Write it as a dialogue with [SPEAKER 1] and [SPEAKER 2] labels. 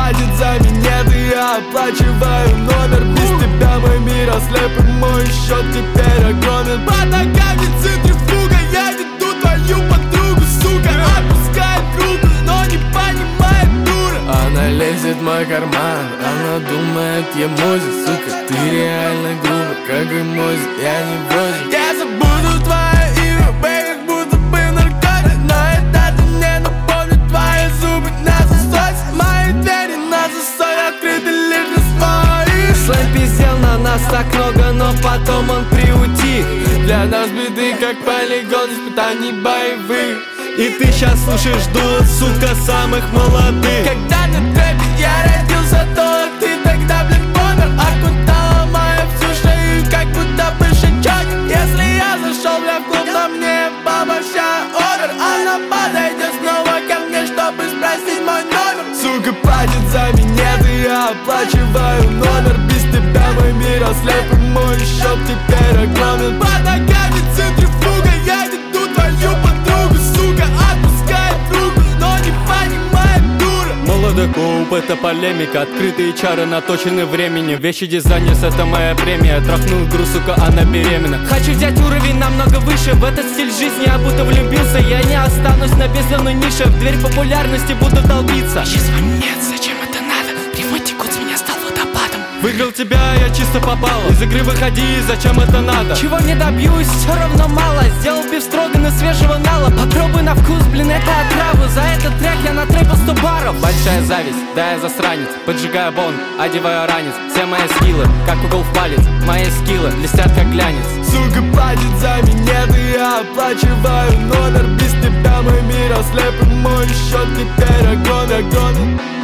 [SPEAKER 1] платит за минет, и я оплачиваю номер. Без тебя мой мир ослеп, и мой счет теперь огромен. Под ногами центрифуга, я веду твою подругу, сука. Опускает руку, но не понимает, дура. Она лезет в мой карман, она думает, я мозик, сука. Ты реально грубо, как и мозик, я не бросик. Я забуду твое имя, бэй, как будто бы наркотик. Но это мне напомнит твои зубы на засосе. Мои двери на засове открыты лишь для своих. Слэм пиздел на нас так много, но потом он приутих. Для нас беды, как полигон испытаний боевых. И ты сейчас слушаешь дуэт, сука, самых молодых. Когда на трэпе я родился, то ты тогда, блин, помер. Окутала моя всю шею, как будто бы шичок. Если я зашел, бля, в клуб, на мне баба вся овер. Она подойдет снова ко мне, чтобы спросить мой номер. Сука, платит за минет, и я оплачиваю номер. Без тебя мой мир ослеп, и мой счет теперь огромен. Под ногами центрифуга, я веду твою подругу, сука. Отпускает руку, но не понимает, дура. Молодокоуп, это полемика. Открытые чары наточены временем. Вещи дизайнерс, это моя премия. Трахнул игру, сука, она беременна. Хочу взять уровень намного выше. В этот стиль жизни я будто влюбился. Я не останусь на бездонной нише. В дверь популярности буду долбиться.
[SPEAKER 2] Исчез монет, зачем это надо? Прямой текут с меня стал водопадом.
[SPEAKER 1] Выиграл тебя, я чисто попал. Из игры выходи, зачем это надо?
[SPEAKER 2] Чего не добьюсь, все равно мало. Сделал биф строган из свежего нала. Попробуй на вкус, блин, это отраву. За этот трек я натрепал 100 баров.
[SPEAKER 1] Большая зависть, да я засранец. Поджигаю бон, одеваю ранец. Все мои скиллы, как угол в палец. Мои скиллы блестят как глянец. Сука, платит за минет, и я оплачиваю номер. Без тебя мой мир ослеп, и мой счет теперь огромен.